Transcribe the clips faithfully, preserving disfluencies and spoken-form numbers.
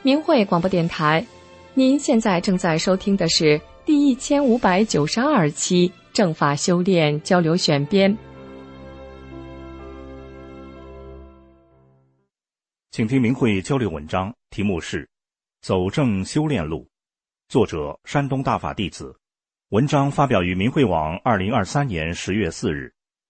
明慧广播电台，您现在正在收听的是第一千五百九十二期正法修炼交流选编。 请听明慧交流文章，题目是《走正修炼路》，作者山东大法弟子。文章发表于明慧网二零二三年十月四日。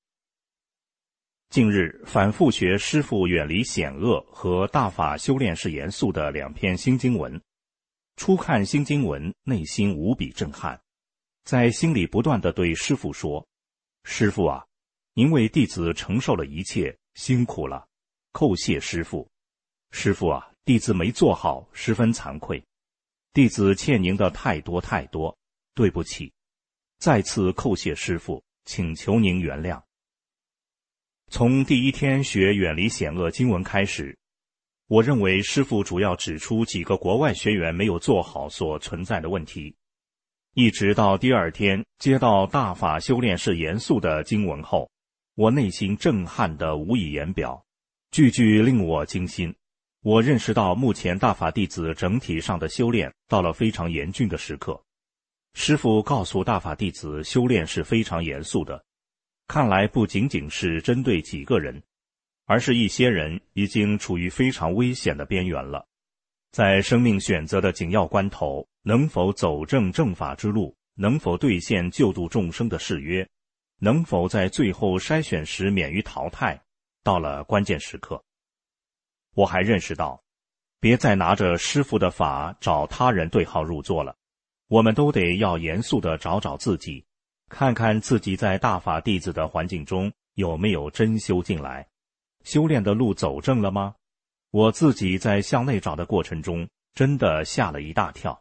近日反复学师父远离险恶和大法修炼是严肃的两篇新经文，初看新经文，内心无比震撼，在心里不断地对师父说：师父啊，您为弟子承受了一切，辛苦了，叩谢师父。师父啊，弟子没做好，十分惭愧，弟子欠您的太多太多，对不起，再次叩谢师父，请求您原谅。从第一天学远离险恶经文开始，我认为师父主要指出几个国外学员没有做好所存在的问题，一直到第二天接到大法修炼是严肃的经文后，我内心震撼得无以言表，句句令我惊心。我认识到目前大法弟子整体上的修炼到了非常严峻的时刻。师父告诉大法弟子，修炼是非常严肃的，看来不仅仅是针对几个人，而是一些人已经处于非常危险的边缘了。在生命选择的紧要关头，能否走正正法之路，能否兑现救度众生的誓约，能否在最后筛选时免于淘汰，到了关键时刻。我还认识到，别再拿着师父的法找他人对号入座了，我们都得要严肃地找找自己，看看自己在大法弟子的环境中有没有真修进来，修炼的路走正了吗？我自己在向内找的过程中，真的吓了一大跳。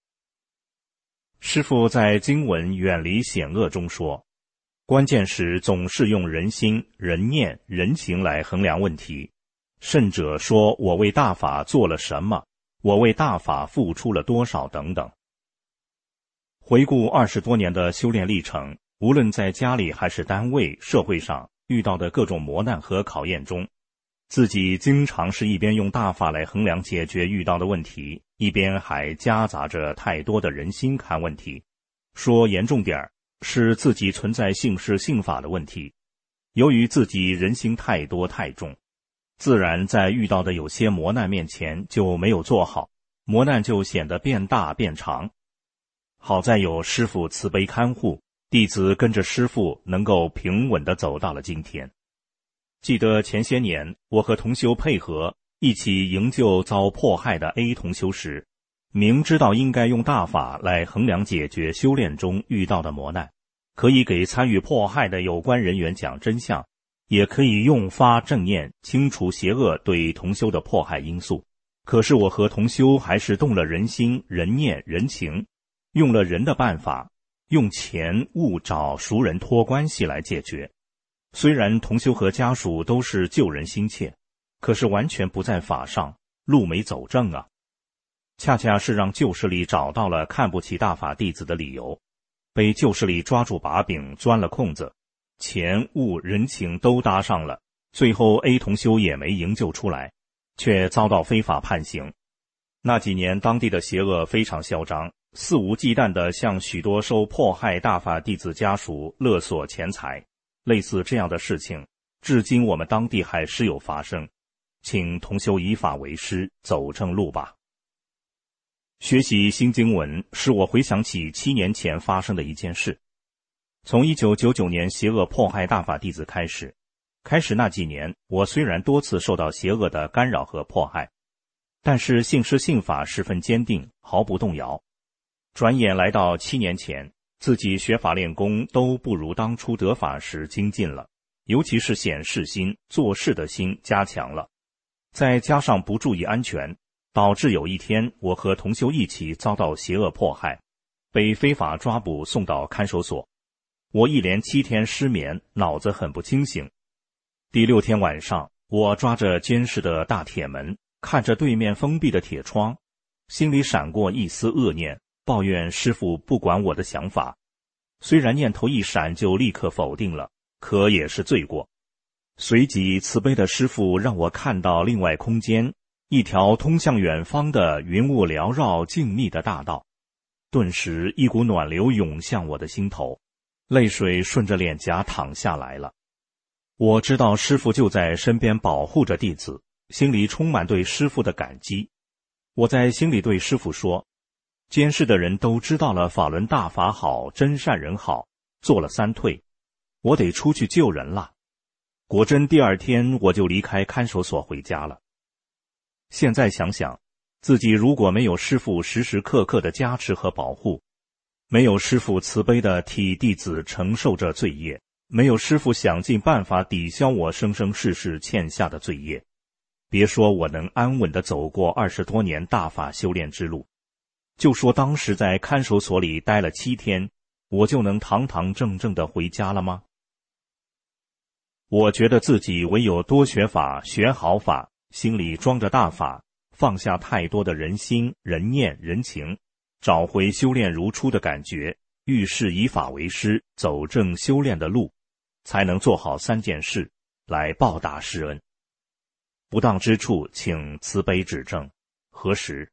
师父在经文远离险恶中说，关键时总是用人心、人念、人情来衡量问题，甚者说我为大法做了什么，我为大法付出了多少等等。回顾二十多年的修炼历程，无论在家里还是单位、社会上遇到的各种磨难和考验中，自己经常是一边用大法来衡量解决遇到的问题，一边还夹杂着太多的人心看问题。说严重点儿，是自己存在信事信法的问题。由于自己人心太多太重，自然在遇到的有些磨难面前就没有做好，磨难就显得变大变长。好在有师父慈悲看护，弟子跟着师父能够平稳地走到了今天。记得前些年我和同修配合一起营救遭迫害的 A 同修时，明知道应该用大法来衡量解决修炼中遇到的磨难，可以给参与迫害的有关人员讲真相，也可以用发正念清除邪恶对同修的迫害因素。可是我和同修还是动了人心、人念、人情，用了人的办法，用钱物找熟人托关系来解决。虽然同修和家属都是救人心切，可是完全不在法上，路没走正啊。恰恰是让旧势力找到了看不起大法弟子的理由，被旧势力抓住把柄，钻了空子，钱物人情都搭上了，最后 A 同修也没营救出来，却遭到非法判刑。那几年当地的邪恶非常嚣张，肆无忌惮地向许多受迫害大法弟子家属勒索钱财，类似这样的事情至今我们当地还时有发生，请同修以法为师，走正路吧。学习新经文使我回想起七年前发生的一件事。从一九九九年邪恶迫害大法弟子开始，开始那几年我虽然多次受到邪恶的干扰和迫害，但是信师信法十分坚定，毫不动摇。转眼来到七年前，自己学法练功都不如当初得法时精进了，尤其是显示心、做事的心加强了，再加上不注意安全，导致有一天我和同修一起遭到邪恶迫害，被非法抓捕送到看守所。我一连七天失眠，脑子很不清醒。第六天晚上，我抓着监视的大铁门，看着对面封闭的铁窗，心里闪过一丝恶念，抱怨师父不管我的想法。虽然念头一闪就立刻否定了，可也是罪过。随即慈悲的师父让我看到另外空间， 一条通向远方的云雾缭绕静谧的大道，顿时一股暖流涌向我的心头，泪水顺着脸颊淌下来了。我知道师父就在身边保护着弟子，心里充满对师父的感激。我在心里对师父说，监视的人都知道了法轮大法好，真善人好，做了三退，我得出去救人了。果真第二天我就离开看守所回家了。现在想想，自己如果没有师父时时刻刻的加持和保护，没有师父慈悲的替弟子承受着罪业，没有师父想尽办法抵消我生生世世欠下的罪业，别说我能安稳地走过二十多年大法修炼之路，就说当时在看守所里待了七天，我就能堂堂正正地回家了吗？我觉得自己唯有多学法，学好法，心里装着大法，放下太多的人心、人念、人情，找回修炼如初的感觉，遇事以法为师，走正修炼的路，才能做好三件事来报答师恩。不当之处，请慈悲指正。何时？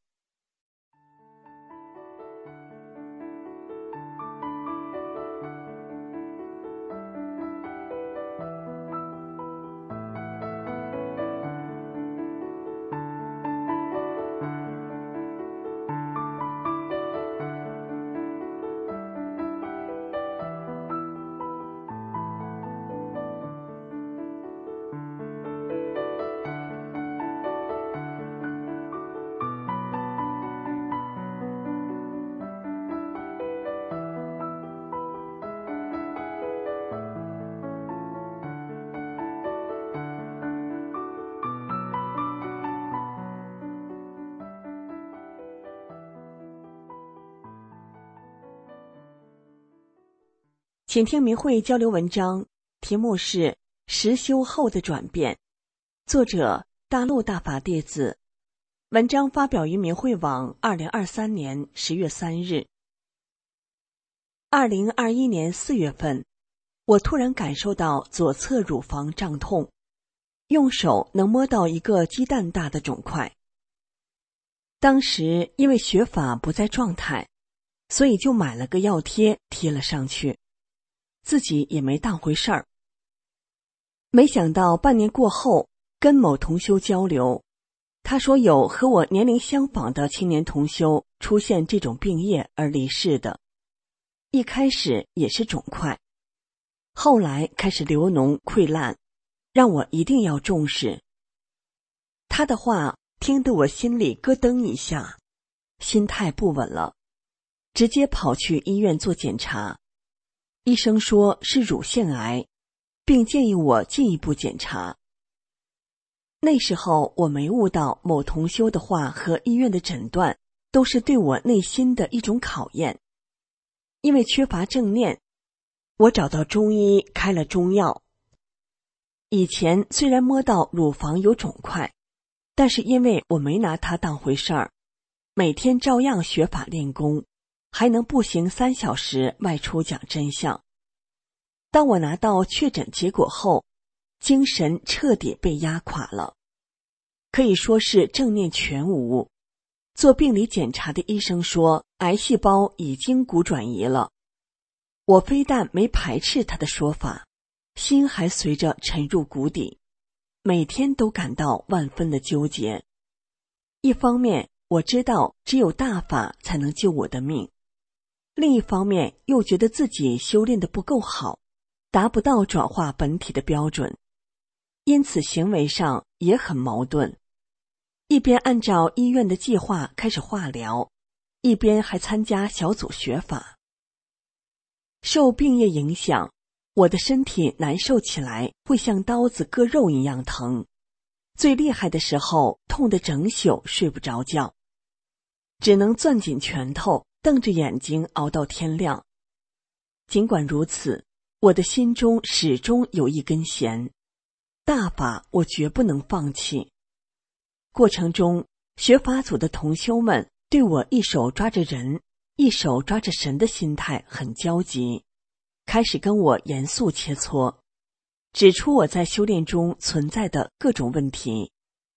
请听明慧交流文章，题目是《实修后的转变》，作者大陆大法弟子，文章发表于明慧网二零二三年十月三日。二零二一年四月份，我突然感受到左侧乳房胀痛，用手能摸到一个鸡蛋大的肿块。当时因为学法不在状态，所以就买了个药贴贴了上去，自己也没当回事儿。没想到半年过后，跟某同修交流，他说有和我年龄相仿的青年同修出现这种病业而离世的，一开始也是肿块，后来开始流脓溃烂，让我一定要重视。他的话听得我心里咯噔一下，心态不稳了，直接跑去医院做检查。医生说是乳腺癌，并建议我进一步检查。那时候我没悟到某同修的话和医院的诊断都是对我内心的一种考验。因为缺乏正念，我找到中医开了中药。以前虽然摸到乳房有肿块，但是因为我没拿它当回事儿，每天照样学法练功，还能步行三小时外出讲真相。当我拿到确诊结果后，精神彻底被压垮了，可以说是正念全无。做病理检查的医生说癌细胞已经骨转移了，我非但没排斥他的说法，心还随着沉入谷底，每天都感到万分的纠结。一方面我知道只有大法才能救我的命，另一方面又觉得自己修炼得不够好，达不到转化本体的标准，因此行为上也很矛盾。一边按照医院的计划开始化疗，一边还参加小组学法。受病业影响，我的身体难受起来会像刀子割肉一样疼，最厉害的时候痛得整宿睡不着觉，只能攥紧拳头，瞪着眼睛熬到天亮。尽管如此，我的心中始终有一根弦，大法我绝不能放弃。过程中，学法组的同修们对我一手抓着人，一手抓着神的心态很焦急，开始跟我严肃切磋，指出我在修炼中存在的各种问题。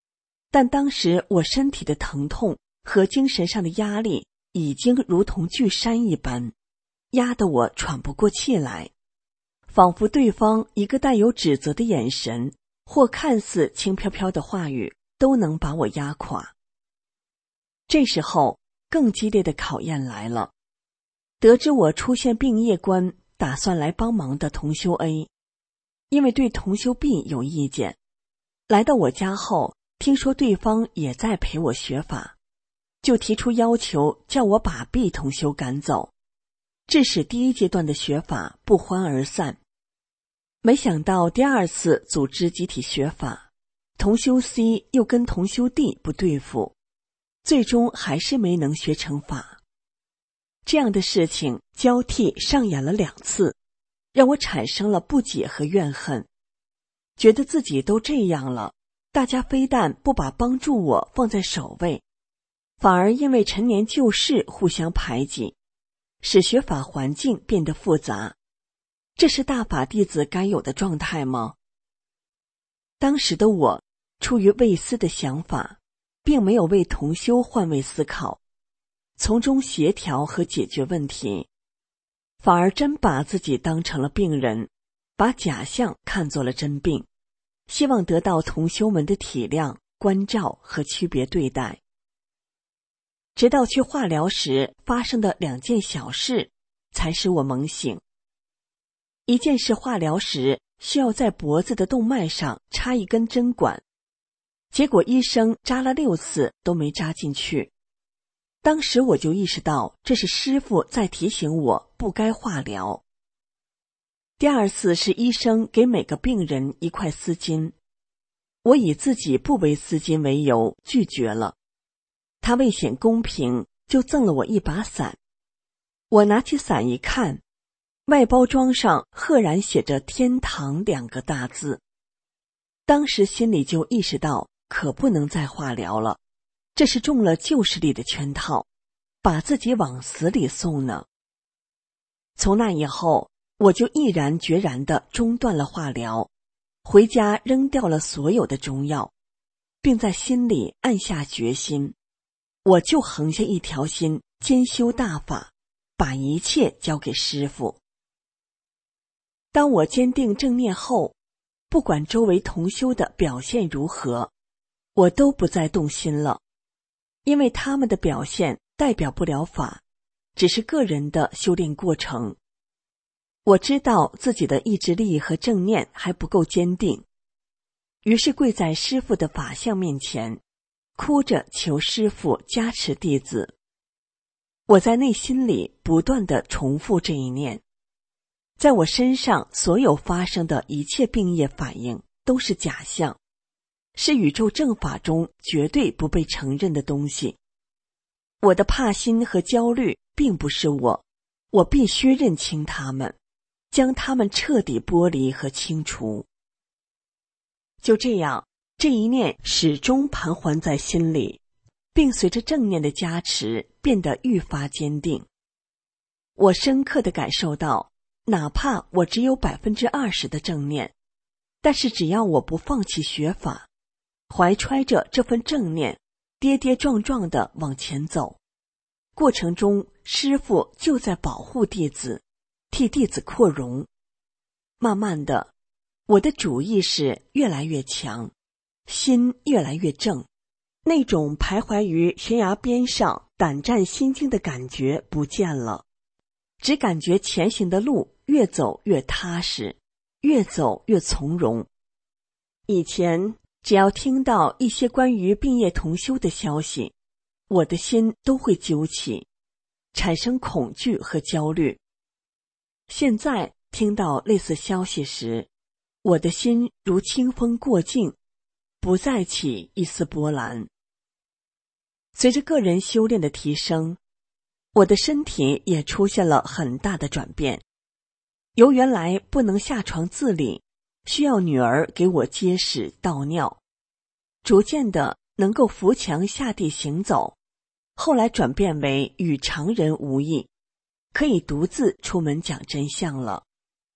但当时我身体的疼痛和精神上的压力已经如同巨山一般，压得我喘不过气来，仿佛对方一个带有指责的眼神或看似轻飘飘的话语都能把我压垮。这时候更激烈的考验来了，得知我出现病夜关，打算来帮忙的同修 A， 因为对同修 B 有意见，来到我家后听说对方也在陪我学法，就提出要求叫我把 B 同修赶走，致使第一阶段的学法不欢而散。没想到第二次组织集体学法，同修 C 又跟同修 D 不对付，最终还是没能学成法。这样的事情交替上演了两次，让我产生了不解和怨恨，觉得自己都这样了，大家非但不把帮助我放在首位，反而因为陈年旧事互相排挤，使学法环境变得复杂。这是大法弟子该有的状态吗？当时的我出于为私的想法，并没有为同修换位思考，从中协调和解决问题，反而真把自己当成了病人，把假象看作了真病，希望得到同修们的体谅、关照和区别对待。直到去化疗时发生的两件小事，才使我猛醒。一件是化疗时需要在脖子的动脉上插一根针管，结果医生扎了六次都没扎进去。当时我就意识到这是师父在提醒我不该化疗。第二次是医生给每个病人一块丝巾，我以自己不为丝巾为由拒绝了，他为显公平就赠了我一把伞。我拿起伞一看，外包装上赫然写着天堂两个大字，当时心里就意识到可不能再化疗了，这是中了旧势力的圈套，把自己往死里送呢。从那以后，我就毅然决然地中断了化疗，回家扔掉了所有的中药，并在心里暗下决心，我就横下一条心，兼修大法，把一切交给师父。当我坚定正念后，不管周围同修的表现如何，我都不再动心了，因为他们的表现代表不了法，只是个人的修炼过程。我知道自己的意志力和正念还不够坚定，于是跪在师父的法像面前，哭着求师父加持弟子。我在内心里不断地重复这一念，在我身上所有发生的一切病业反应都是假象，是宇宙正法中绝对不被承认的东西。我的怕心和焦虑并不是我，我必须认清它们，将它们彻底剥离和清除。就这样，这一念始终盘桓在心里，并随着正念的加持变得愈发坚定。我深刻地感受到，哪怕我只有百分之二十的正念，但是只要我不放弃学法，怀揣着这份正念，跌跌撞撞地往前走，过程中师父就在保护弟子，替弟子扩容。慢慢的，我的主意识越来越强，心越来越正，那种徘徊于悬崖边上胆战心惊的感觉不见了，只感觉前行的路越走越踏实，越走越从容。以前只要听到一些关于病业同修的消息，我的心都会揪起，产生恐惧和焦虑。现在听到类似消息时，我的心如清风过境，不再起一丝波澜。随着个人修炼的提升，我的身体也出现了很大的转变。由原来不能下床自理，需要女儿给我接屎倒尿，逐渐的能够扶墙下地行走，后来转变为与常人无异，可以独自出门讲真相了。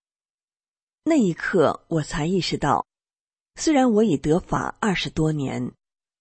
那一刻我才意识到，虽然我已得法二十多年，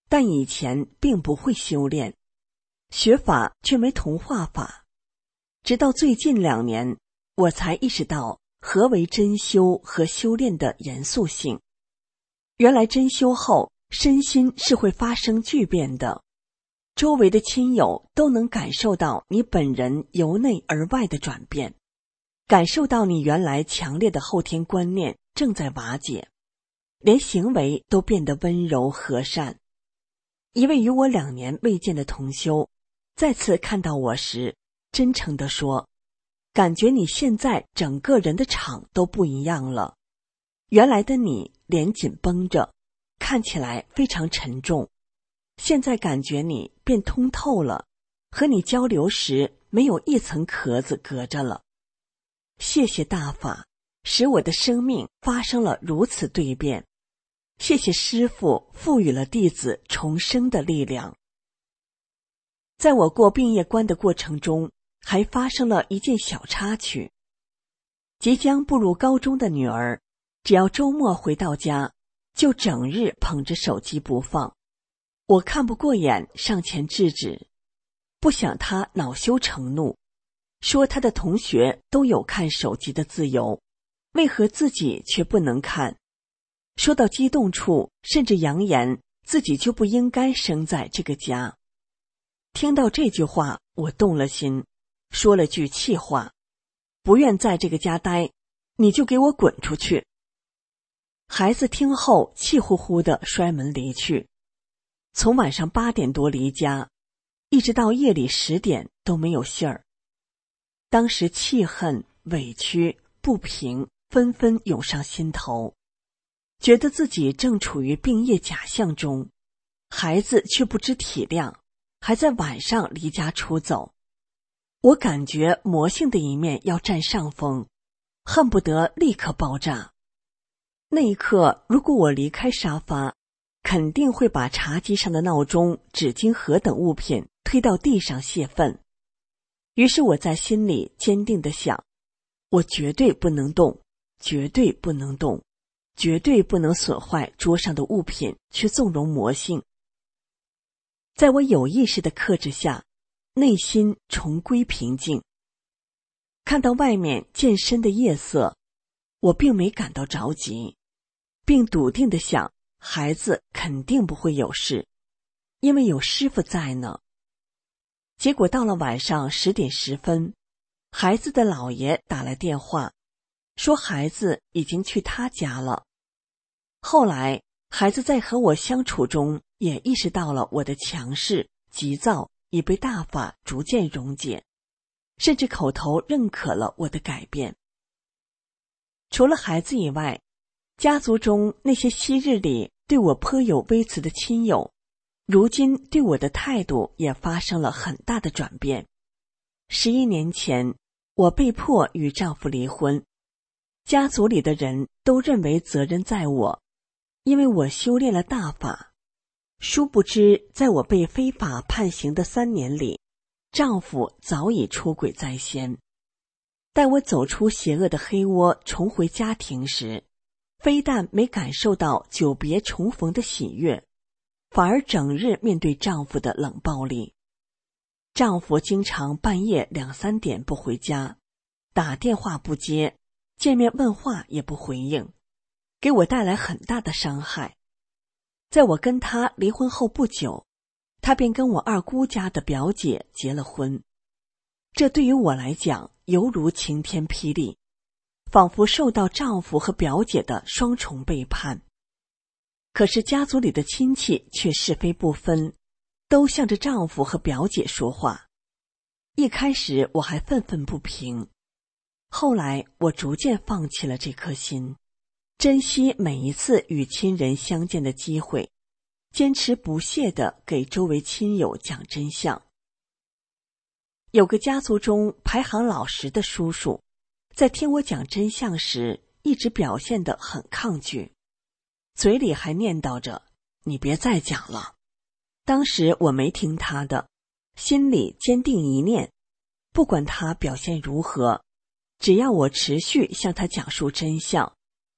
但以前并不会修炼，学法却没同化法。直到最近两年，我才意识到何为真修和修炼的严肃性。原来真修后，身心是会发生巨变的，周围的亲友都能感受到你本人由内而外的转变，感受到你原来强烈的后天观念正在瓦解，连行为都变得温柔和善。一位与我两年未见的同修再次看到我时，真诚地说，感觉你现在整个人的场都不一样了，原来的你脸紧绷着，看起来非常沉重，现在感觉你变通透了，和你交流时没有一层壳子隔着了。谢谢大法，使我的生命发生了如此蜕变。谢谢师父赋予了弟子重生的力量。在我过病业关的过程中，还发生了一件小插曲。即将步入高中的女儿，只要周末回到家，就整日捧着手机不放。我看不过眼，上前制止，不想她恼羞成怒，说她的同学都有看手机的自由，为何自己却不能看？说到激动处，甚至扬言自己就不应该生在这个家。听到这句话，我动了心，说了句气话，不愿在这个家待，你就给我滚出去。孩子听后气呼呼地摔门离去，从晚上八点多离家，一直到夜里十点都没有信儿。当时气恨、委屈、不平纷纷涌上心头，觉得自己正处于病业假象中，孩子却不知体谅，还在晚上离家出走。我感觉魔性的一面要占上风，恨不得立刻爆炸。那一刻，如果我离开沙发，肯定会把茶几上的闹钟、纸巾盒等物品推到地上泄愤。于是我在心里坚定地想，我绝对不能动，绝对不能动，绝对不能损坏桌上的物品去纵容魔性。在我有意识的克制下，内心重归平静。看到外面渐深的夜色，我并没感到着急，并笃定地想，孩子肯定不会有事，因为有师父在呢。结果到了晚上十点十分，孩子的姥爷打来电话，说孩子已经去他家了。后来孩子在和我相处中也意识到了我的强势、急躁已被大法逐渐溶解，甚至口头认可了我的改变。除了孩子以外，家族中那些昔日里对我颇有微词的亲友，如今对我的态度也发生了很大的转变。十一年前，我被迫与丈夫离婚，家族里的人都认为责任在我，因为我修炼了大法。殊不知，在我被非法判刑的三年里，丈夫早已出轨在先。待我走出邪恶的黑窝，重回家庭时，非但没感受到久别重逢的喜悦，反而整日面对丈夫的冷暴力。丈夫经常半夜两三点不回家，打电话不接，见面问话也不回应，给我带来很大的伤害。在我跟他离婚后不久，他便跟我二姑家的表姐结了婚。这对于我来讲犹如晴天霹雳，仿佛受到丈夫和表姐的双重背叛。可是家族里的亲戚却是非不分，都向着丈夫和表姐说话。一开始我还愤愤不平，后来我逐渐放弃了这颗心，珍惜每一次与亲人相见的机会，坚持不懈地给周围亲友讲真相。有个家族中排行老实的叔叔，在听我讲真相时，一直表现得很抗拒，嘴里还念叨着，你别再讲了。当时我没听他的，心里坚定一念，不管他表现如何，只要我持续向他讲述真相，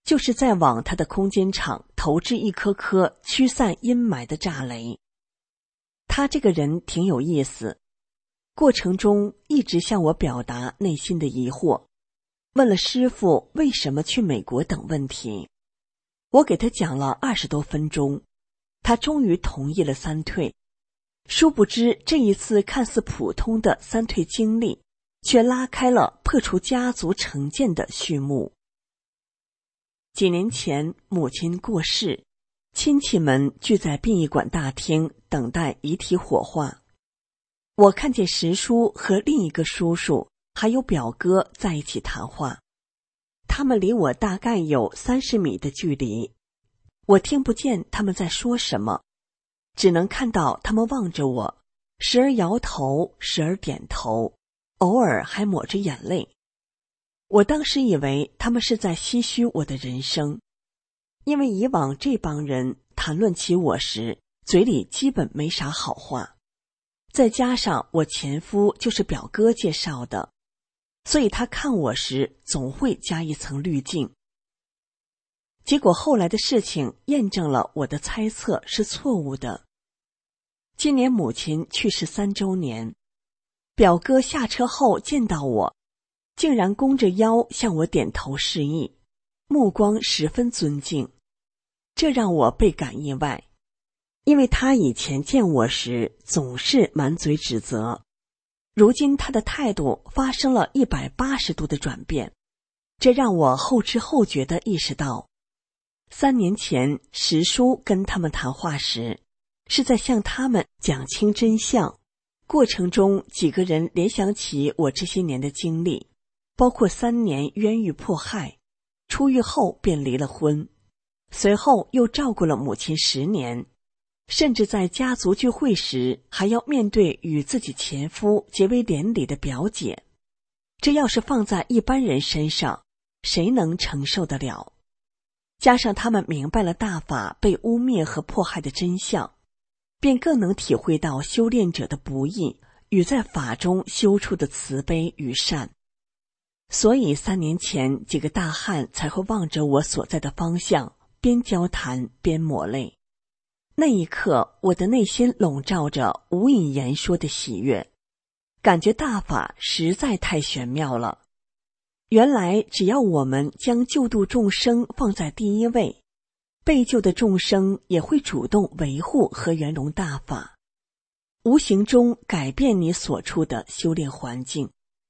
就是在往他的空间场投掷一颗颗驱散阴霾的炸雷。他这个人挺有意思，过程中一直向我表达内心的疑惑，问了师父为什么去美国等问题。我给他讲了二十多分钟，他终于同意了三退。殊不知这一次看似普通的三退经历，却拉开了破除家族成见的序幕。几年前母亲过世，亲戚们聚在殡仪馆大厅等待遗体火化。我看见石叔和另一个叔叔还有表哥在一起谈话，他们离我大概有三十米的距离，我听不见他们在说什么，只能看到他们望着我，时而摇头，时而点头，偶尔还抹着眼泪。我当时以为他们是在唏嘘我的人生，因为以往这帮人谈论起我时，嘴里基本没啥好话，再加上我前夫就是表哥介绍的，所以他看我时总会加一层滤镜。结果后来的事情验证了我的猜测是错误的。今年母亲去世三周年，表哥下车后见到我，竟然弓着腰向我点头示意，目光十分尊敬，这让我倍感意外，因为他以前见我时总是满嘴指责，如今他的态度发生了一百八十度的转变，这让我后知后觉地意识到，三年前石叔跟他们谈话时，是在向他们讲清真相。过程中几个人联想起我这些年的经历，包括三年冤狱迫害，出狱后便离了婚，随后又照顾了母亲十年，甚至在家族聚会时还要面对与自己前夫结为连理的表姐，这要是放在一般人身上，谁能承受得了？加上他们明白了大法被污蔑和迫害的真相，便更能体会到修炼者的不易与在法中修出的慈悲与善。所以三年前几个大汉才会望着我所在的方向，边交谈边抹泪。那一刻我的内心笼罩着无以言说的喜悦，感觉大法实在太玄妙了。原来只要我们将救度众生放在第一位，被救的众生也会主动维护和圆融大法，无形中改变你所处的修炼环境。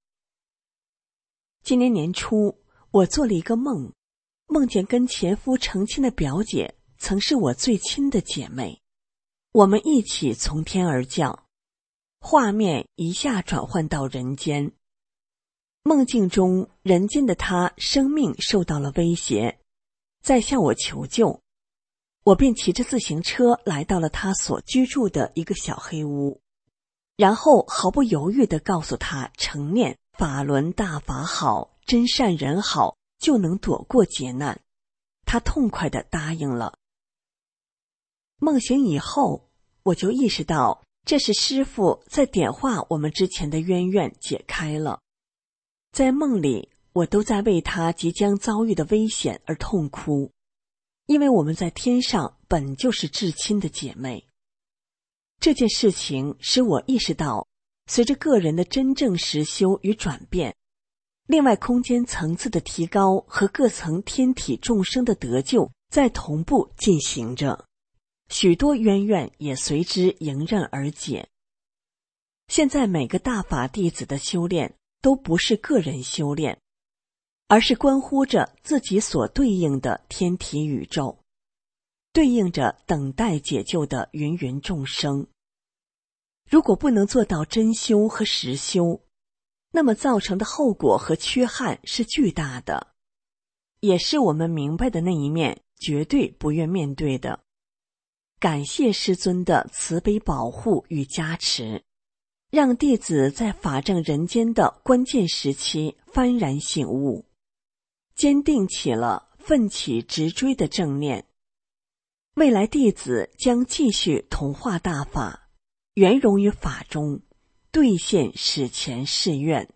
今年年初，我做了一个梦，梦见跟前夫成亲的表姐曾是我最亲的姐妹，我们一起从天而降，画面一下转换到人间。梦境中，人间的她生命受到了威胁，在向我求救，我便骑着自行车来到了她所居住的一个小黑屋，然后毫不犹豫地告诉她成念法轮大法好，真善人好，就能躲过劫难。她痛快地答应了。梦醒以后，我就意识到这是师父在点化我们之前的冤怨解开了。在梦里，我都在为她即将遭遇的危险而痛哭，因为我们在天上本就是至亲的姐妹。这件事情使我意识到，随着个人的真正实修与转变，另外空间层次的提高和各层天体众生的得救在同步进行着，许多冤怨也随之迎刃而解。现在每个大法弟子的修炼都不是个人修炼，而是关乎着自己所对应的天体宇宙，对应着等待解救的芸芸众生。如果不能做到真修和实修，那么造成的后果和缺憾是巨大的，也是我们明白的那一面绝对不愿面对的。感谢师尊的慈悲保护与加持，让弟子在法正人间的关键时期幡然醒悟，坚定起了奋起直追的正念。未来弟子将继续同化大法，圆融于法中，兑现史前誓愿。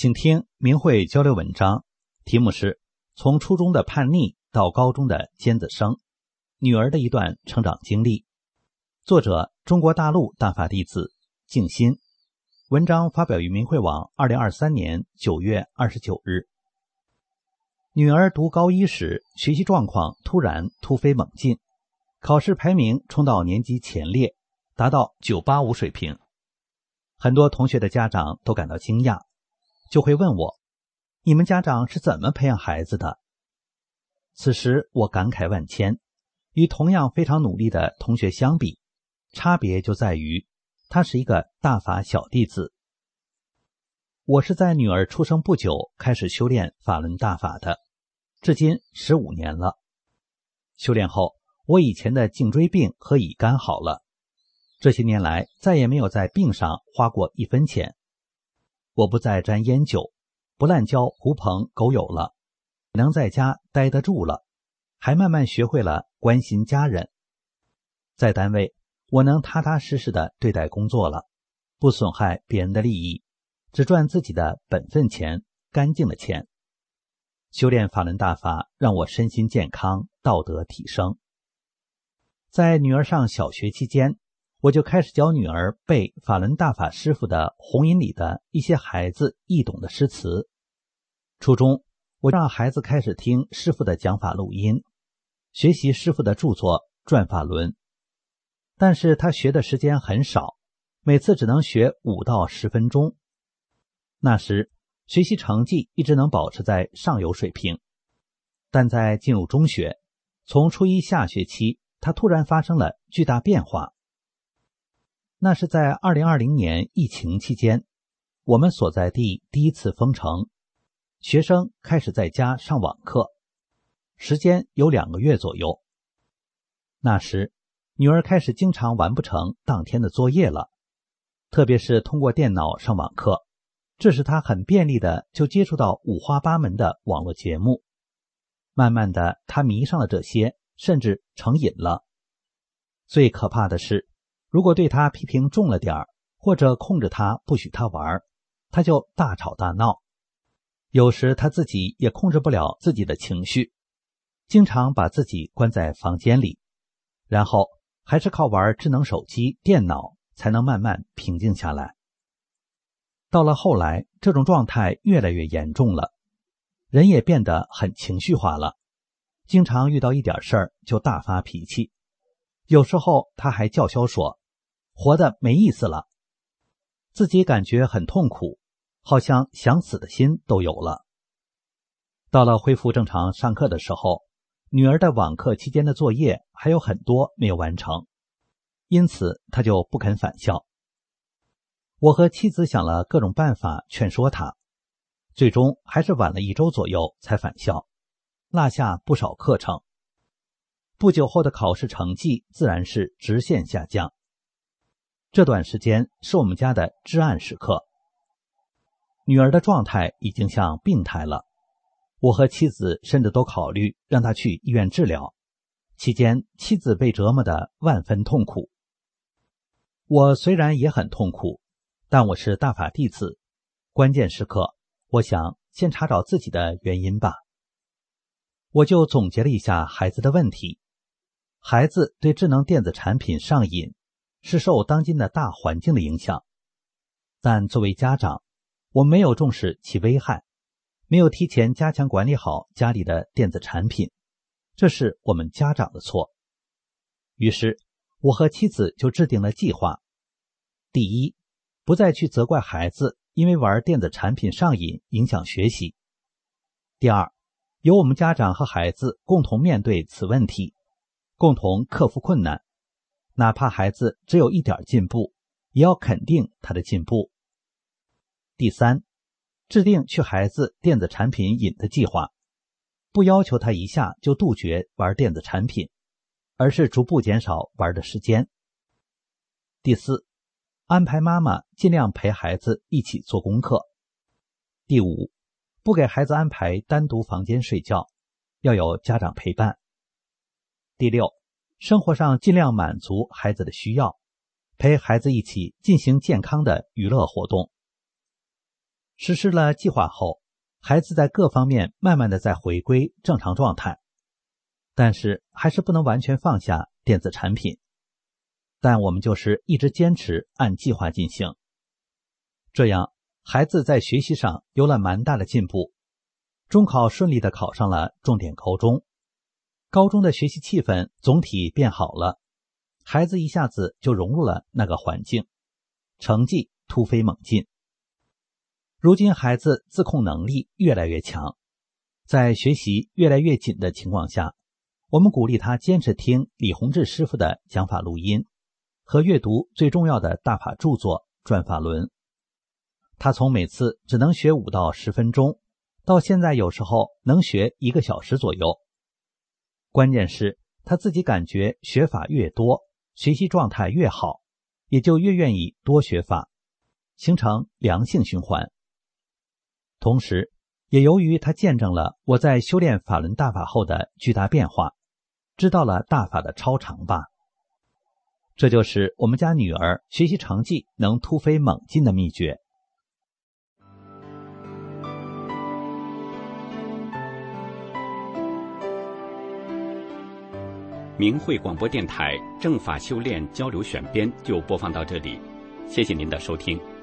请听明慧交流文章，题目是从初中的叛逆到高中的尖子生，女儿的一段成长经历。作者中国大陆大法弟子静心，文章发表于明慧网二零二三年九月二十九日。女儿读高一时，学习状况突然突飞猛进，考试排名冲到年级前列，达到九八五水平。很多同学的家长都感到惊讶，就会问我，你们家长是怎么培养孩子的？此时我感慨万千，与同样非常努力的同学相比，差别就在于他是一个大法小弟子。我是在女儿出生不久开始修炼法轮大法的，至今十五年了。修炼后，我以前的颈椎病和乙肝好了，这些年来再也没有在病上花过一分钱。我不再沾烟酒，不滥交狐朋狗友了，能在家待得住了，还慢慢学会了关心家人。在单位，我能踏踏实实地对待工作了，不损害别人的利益，只赚自己的本分钱，干净的钱。修炼法轮大法让我身心健康，道德提升。在女儿上小学期间，我就开始教女儿背法轮大法师父的红引里的一些孩子易懂的诗词。初中，我让孩子开始听师父的讲法录音，学习师父的著作《转法轮》，但是他学的时间很少，每次只能学五到十分钟。那时学习成绩一直能保持在上游水平，但在进入中学，从初一下学期，他突然发生了巨大变化。那是在二零二零年疫情期间，我们所在地第一次封城，学生开始在家上网课，时间有两个月左右。那时女儿开始经常完不成当天的作业了，特别是通过电脑上网课，这使她很便利的就接触到五花八门的网络节目。慢慢的，她迷上了这些，甚至成瘾了。最可怕的是，如果对她批评重了点儿，或者控制她不许她玩，她就大吵大闹。有时她自己也控制不了自己的情绪，经常把自己关在房间里，然后还是靠玩智能手机、电脑才能慢慢平静下来。到了后来，这种状态越来越严重了，人也变得很情绪化了，经常遇到一点事儿就大发脾气。有时候他还叫嚣说，活得没意思了，自己感觉很痛苦，好像想死的心都有了。到了恢复正常上课的时候，女儿的网课期间的作业还有很多没有完成，因此她就不肯返校。我和妻子想了各种办法劝说她，最终还是晚了一周左右才返校，落下不少课程。不久后的考试成绩自然是直线下降。这段时间是我们家的至暗时刻，女儿的状态已经像病态了，我和妻子甚至都考虑让她去医院治疗，期间妻子被折磨得万分痛苦。我虽然也很痛苦，但我是大法弟子，关键时刻我想先查找自己的原因吧。我就总结了一下孩子的问题。孩子对智能电子产品上瘾，是受当今的大环境的影响，但作为家长，我没有重视其危害，没有提前加强管理好家里的电子产品，这是我们家长的错。于是我和妻子就制定了计划。第一，不再去责怪孩子因为玩电子产品上瘾影响学习。第二，由我们家长和孩子共同面对此问题，共同克服困难，哪怕孩子只有一点进步，也要肯定他的进步。第三，制定去孩子电子产品瘾的计划，不要求他一下就杜绝玩电子产品，而是逐步减少玩的时间。第四，安排妈妈尽量陪孩子一起做功课。第五，不给孩子安排单独房间睡觉，要有家长陪伴。第六，生活上尽量满足孩子的需要，陪孩子一起进行健康的娱乐活动。 实施了计划后，孩子在各方面慢慢的在回归正常状态，但是还是不能完全放下电子产品。但我们就是一直坚持按计划进行，这样孩子在学习上有了蛮大的进步，中考顺利的考上了重点高中，高中的学习气氛总体变好了，孩子一下子就融入了那个环境，成绩突飞猛进。如今孩子自控能力越来越强，在学习越来越紧的情况下，我们鼓励他坚持听李洪志师傅的讲法录音和阅读最重要的大法著作转法轮。他从每次只能学五到十分钟，到现在有时候能学一个小时左右。关键是他自己感觉学法越多，学习状态越好，也就越愿意多学法，形成良性循环。同时也由于他见证了我在修炼法轮大法后的巨大变化，知道了大法的超常吧。这就是我们家女儿学习成绩能突飞猛进的秘诀。 明慧广播电台正法修炼交流选编就播放到这里，谢谢您的收听。